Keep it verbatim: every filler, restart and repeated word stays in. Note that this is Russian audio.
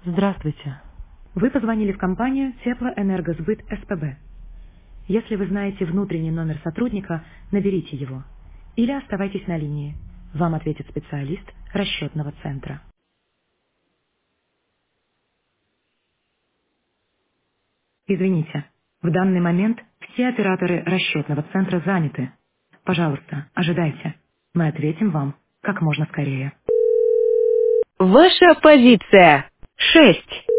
Здравствуйте. Вы позвонили в компанию Теплоэнергосбыт СПБ. Если вы знаете внутренний номер сотрудника, наберите его. Или оставайтесь на линии. Вам ответит специалист расчетного центра. Извините, в данный момент все операторы расчетного центра заняты. Пожалуйста, ожидайте. Мы ответим вам как можно скорее. Ваша позиция. Шесть.